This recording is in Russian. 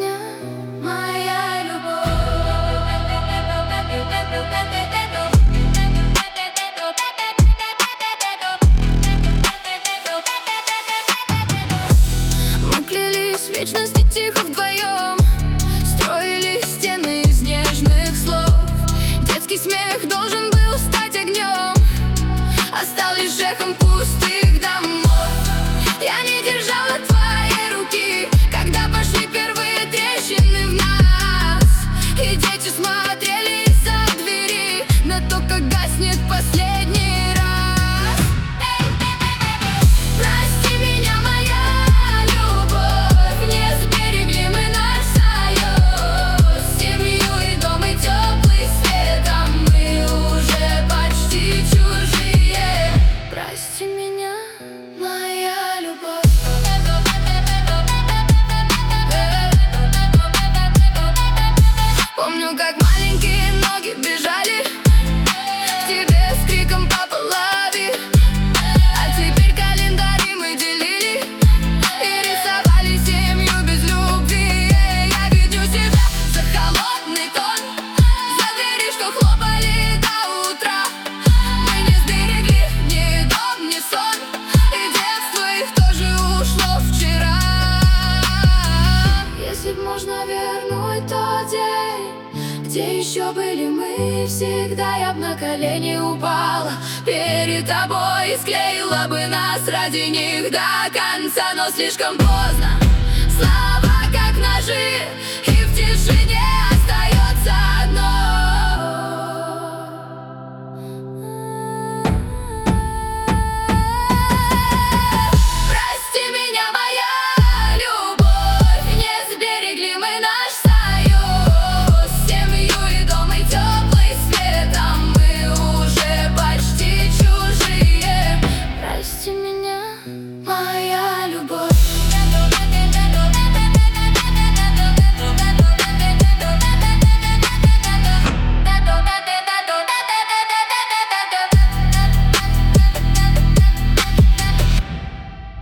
меня, моя любовь. Мы клялись в вечности тихо вдвоем, строили стены из нежных слов. Детский смех должен был стать огнем, а стал лишь эхом пустых домов. Я не держала твоей руки, когда пошли первые трещины в нас, и дети смотрели из-за двери на то, как гаснет последний раз. Прости меня, моя любовь, не сберегли мы наш союз, семью и дом и теплый свет, а мы уже почти чужие. Прости меня, моя любовь. Помню, как маленькие ноги бежали к тебе с криком «Папа, лови!», а теперь календари мы делили и рисовали семью без любви. Я виню себя за холодный тон, за двери, что хлопали до утра. Мы не сберегли ни дом, ни сон, и детство их тоже ушло вчера. Если б можно вернуть тот день, где еще были мы, всегда я б на колени упала перед тобой и склеила бы нас ради них до конца. Но слишком поздно, слова как ножи